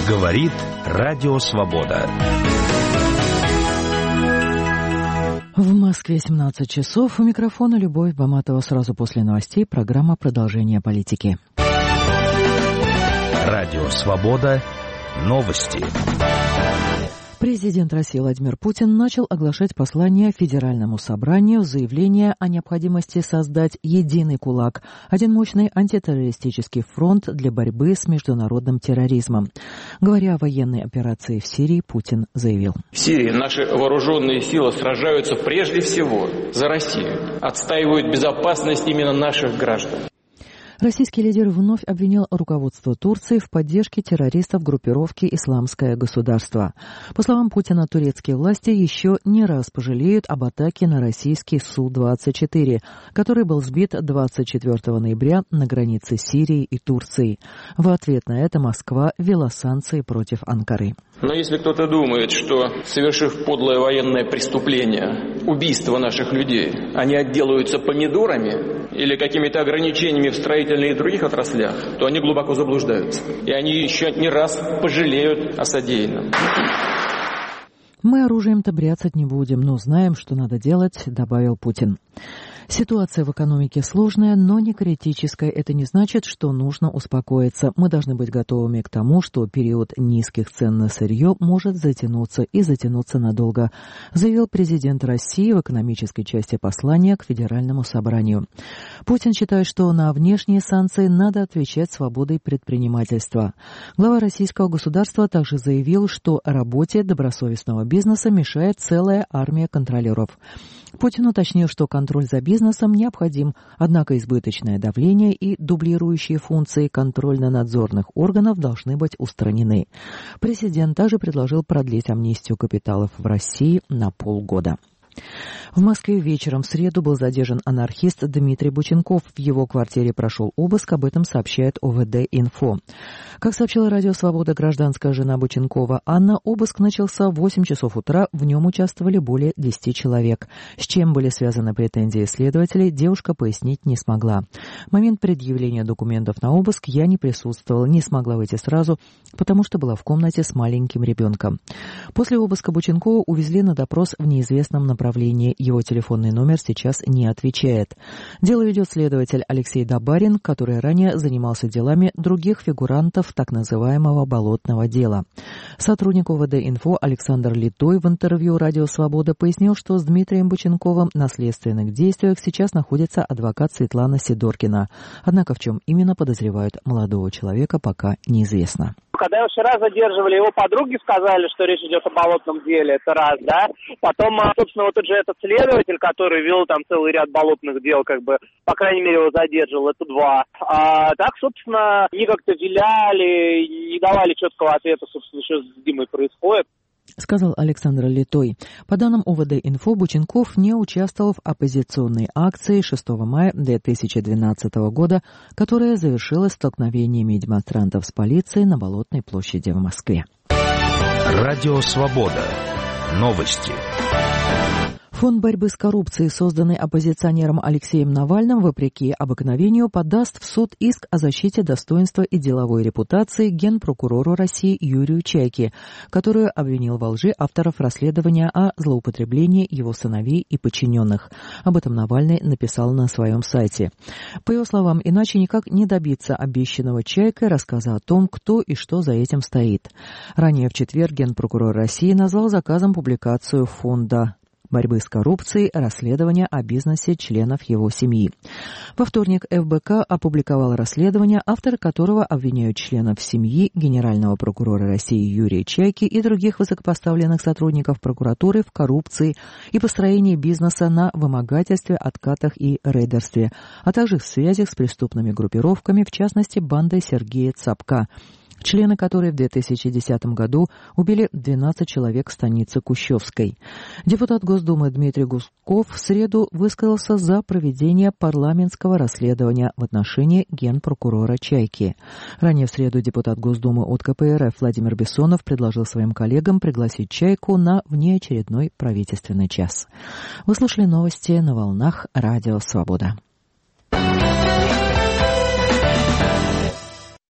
Говорит Радио Свобода. В Москве 17 часов. У микрофона Любовь Баматова. Сразу после новостей программа «Продолжение политики». Радио Свобода. Новости. Президент России Владимир Путин начал оглашать послание Федеральному собранию, заявление о необходимости создать единый кулак, один мощный антитеррористический фронт для борьбы с международным терроризмом. Говоря о военной операции в Сирии, Путин заявил: В Сирии наши вооруженные силы сражаются прежде всего за Россию, отстаивают безопасность именно наших граждан. Российский лидер вновь обвинил руководство Турции в поддержке террористов группировки «Исламское государство». По словам Путина, турецкие власти еще не раз пожалеют об атаке на российский Су-24, который был сбит 24 ноября на границе Сирии и Турции. В ответ на это Москва ввела санкции против Анкары. Но если кто-то думает, что, совершив подлое военное преступление, убийство наших людей, они отделаются помидорами или какими-то ограничениями в строительных и других отраслях, то они глубоко заблуждаются. И они еще не раз пожалеют о содеянном. «Мы оружием-то бряцать не будем, но знаем, что надо делать», — добавил Путин. Ситуация в экономике сложная, но не критическая. Это не значит, что нужно успокоиться. Мы должны быть готовыми к тому, что период низких цен на сырье может затянуться и затянуться надолго, заявил президент России в экономической части послания к Федеральному собранию. Путин считает, что на внешние санкции надо отвечать свободой предпринимательства. Глава российского государства также заявил, что работе добросовестного бизнеса мешает целая армия контролеров. Путин уточнил, что контроль за бизнесом необходим, однако избыточное давление и дублирующие функции контрольно-надзорных органов должны быть устранены. Президент также предложил продлить амнистию капиталов в России на полгода. В Москве вечером в среду был задержан анархист Дмитрий Бученков. В его квартире прошел обыск, об этом сообщает ОВД-Инфо. Как сообщила Радио Свобода гражданская жена Бученкова Анна, обыск начался в 8 часов утра, в нем участвовали более 10 человек. С чем были связаны претензии следователей, девушка пояснить не смогла. В момент предъявления документов на обыск я не присутствовала, не смогла выйти сразу, потому что была в комнате с маленьким ребенком. После обыска Бученкова увезли на допрос в неизвестном направлении. Его телефонный номер сейчас не отвечает. Дело ведет следователь Алексей Добарин, который ранее занимался делами других фигурантов так называемого «болотного дела». Сотрудник ОВД-Инфо Александр Литой в интервью «Радио Свобода» пояснил, что с Дмитрием Бученковым на следственных действиях сейчас находится адвокат Светлана Сидоркина. Однако в чем именно подозревают молодого человека, пока неизвестно. Когда его вчера задерживали, его подруги сказали, что речь идет о болотном деле, это раз, да. Потом, собственно, вот этот же этот следователь, который вел там целый ряд болотных дел, по крайней мере, его задерживал, это два. Так, собственно, они как-то виляли, не давали четкого ответа, собственно, что с Димой происходит. Сказал Александр Литой. По данным ОВД-Инфо, Бученков не участвовал в оппозиционной акции 6 мая 2012 года, которая завершилась столкновениями демонстрантов с полицией на Болотной площади в Москве. Радио Свобода. Новости. Фонд борьбы с коррупцией, созданный оппозиционером Алексеем Навальным, вопреки обыкновению, подаст в суд иск о защите достоинства и деловой репутации генпрокурору России Юрию Чайке, которую обвинил во лжи авторов расследования о злоупотреблении его сыновей и подчиненных. Об этом Навальный написал на своем сайте. По его словам, иначе никак не добиться обещанного Чайкой рассказа о том, кто и что за этим стоит. Ранее в четверг генпрокурор России назвал заказом публикацию фонда борьбы с коррупцией, расследование о бизнесе членов его семьи. Во вторник ФБК опубликовал расследование, авторы которого обвиняют членов семьи генерального прокурора России Юрия Чайки и других высокопоставленных сотрудников прокуратуры в коррупции и построении бизнеса на вымогательстве, откатах и рейдерстве, а также в связях с преступными группировками, в частности, бандой Сергея Цапка, члены которой в 2010 году убили 12 человек в станице Кущевской. Депутат Госдумы Дмитрий Гудков в среду высказался за проведение парламентского расследования в отношении генпрокурора Чайки. Ранее в среду депутат Госдумы от КПРФ Владимир Бессонов предложил своим коллегам пригласить Чайку на внеочередной правительственный час. Вы слушали новости на волнах Радио Свобода.